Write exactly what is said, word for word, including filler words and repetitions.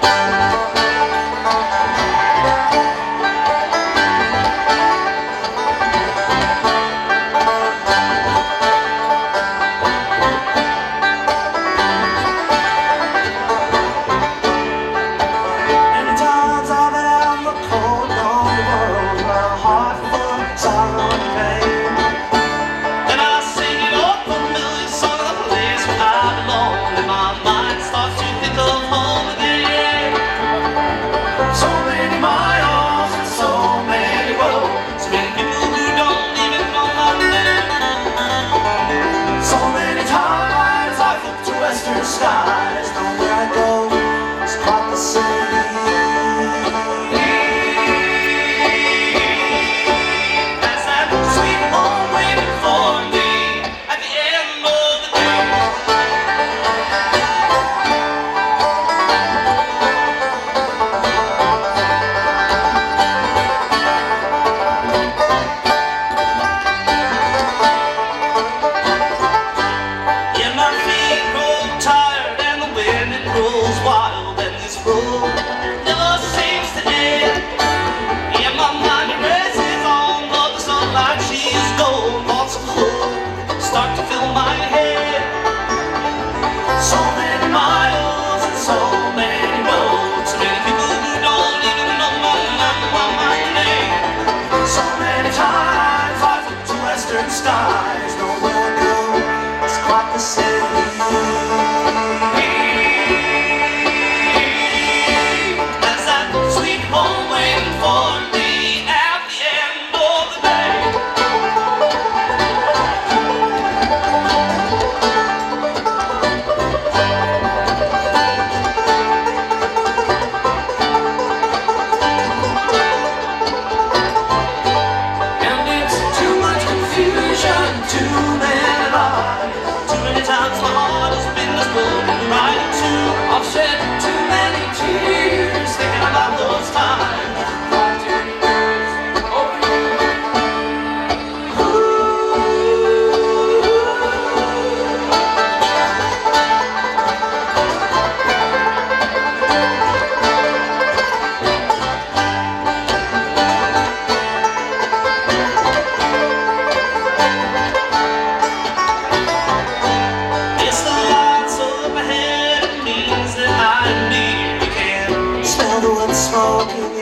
Skies, nowhere I go, it's quite the same. That's that sweet home waiting for me at the end of the day. Yeah, my feet grow tired and the wind it grows wild, and this road never seems to end. Yeah, my mind races on, but the sunlight she's gold. Thoughts of hope start to fill my head. So many miles and so many roads, so many people who don't even know my, my, my, my name. So many times I've looked to western skies, nowhere I go, it's quite the same. That's that sweet home waiting for me at the end of the day. And it's too much confusion, too many lies, too many times my heart has been broken right in two. I've shed too many tears thinking about those times. It's the lights up ahead, it means that I'm near. You can smell the wood smoking